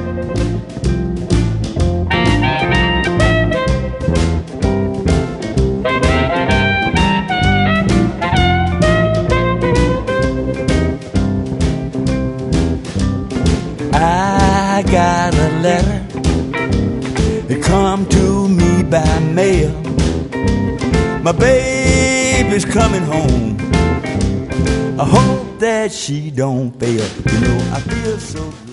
I got a letter, it come to me by mail. My baby's coming home, I hope that she don't fail. You know, I feel so good.